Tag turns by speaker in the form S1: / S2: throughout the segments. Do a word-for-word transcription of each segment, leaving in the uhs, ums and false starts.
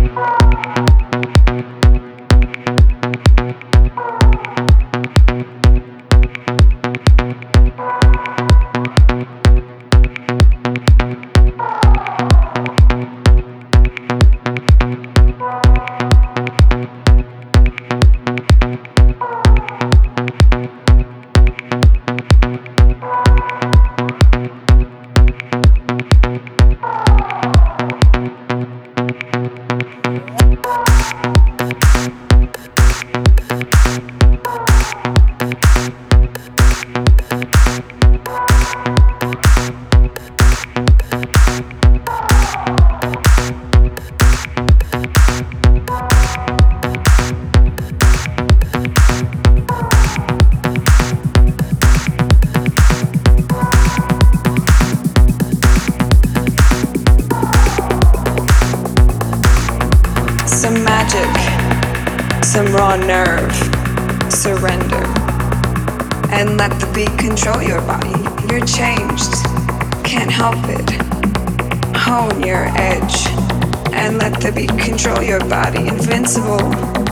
S1: Some raw nerve, surrender, and let the beat control your body. You're changed, can't help it. Hone your edge, and let the beat control your body. Invincible,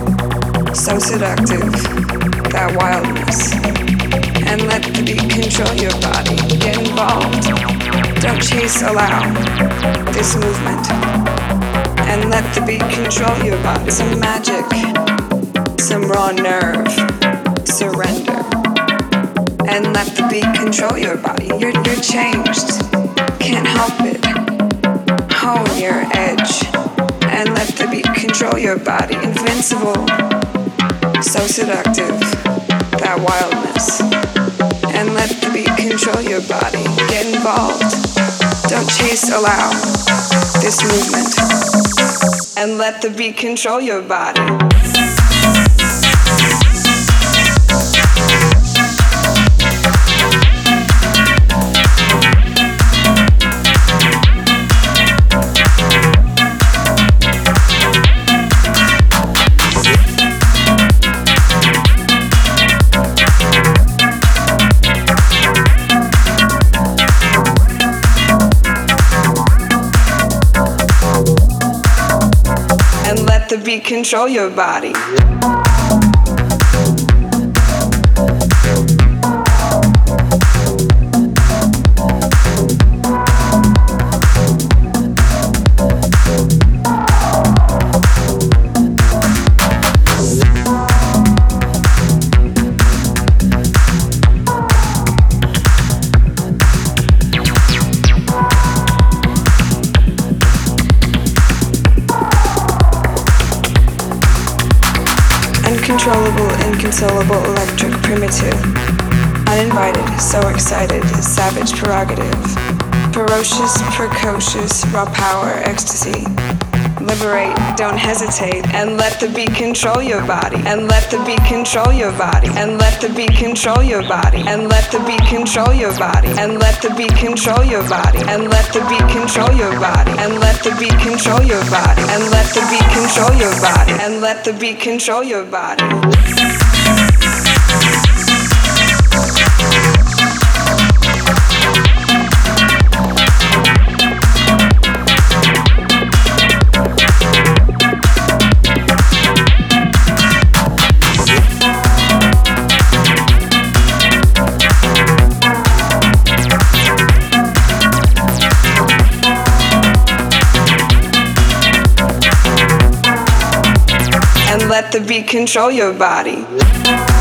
S1: so seductive, that wildness. And let the beat control your body. Get involved, don't chase, allow this movement. And let the beat control your body. Some magic, some raw nerve, surrender, and let the beat control your body. You're, you're changed, can't help it. Hone your edge, and let the beat control your body. Invincible, so seductive, that wildness. And let the beat control your body. Get involved, don't chase, allow this movement. And let the beat control your body. The beat control your body. Uncontrollable, inconsolable, electric, primitive, uninvited, so excited, savage prerogative, ferocious, precocious, raw power, ecstasy. Liberate, don't hesitate, and let the beat control your body, and let the beat control your body, and let the beat control your body, and let the beat control your body, and let the beat control your body, and let the beat control your body, and let the beat control your body, and let the beat control your body, and let the beat control your body. Let the beat control your body.